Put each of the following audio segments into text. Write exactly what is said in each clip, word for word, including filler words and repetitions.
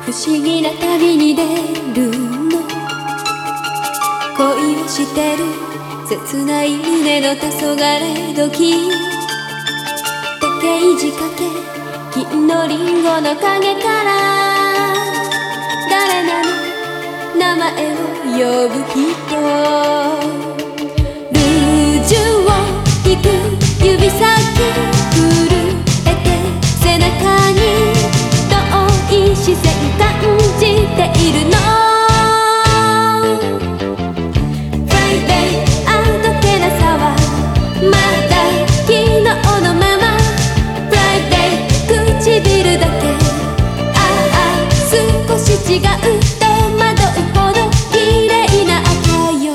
不思議な旅に出るの。恋をしてる切ない胸の黄昏時、竹いじかけ金のリンゴの陰から誰なの名前を呼ぶ人。ルージュを引く指先震えて背中に遠い視線感じているの。フライデーあどけなさはまだ昨日のまま。フライデー唇だけああ少し違う戸惑うほど綺麗な赤よ。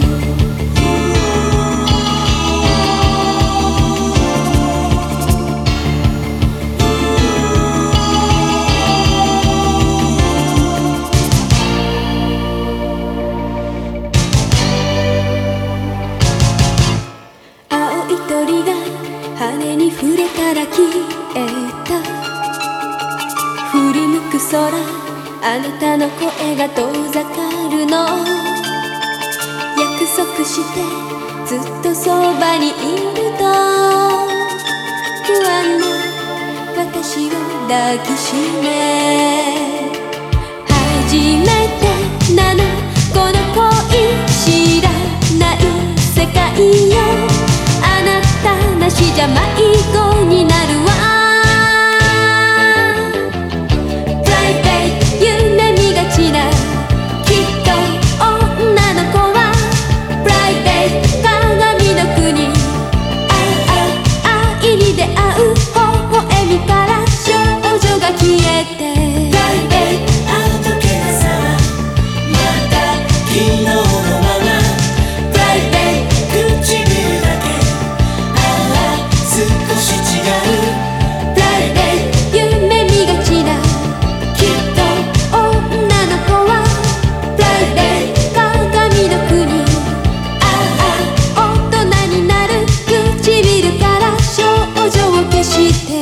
青い鳥が羽に触れたら消えた。振り向く空あなたの声が遠ざかるの。約束してずっとそばにいると不安な私を抱きしめ、初めてなのこの恋知らない世界よ。あなたなしじゃ迷子になるわ。して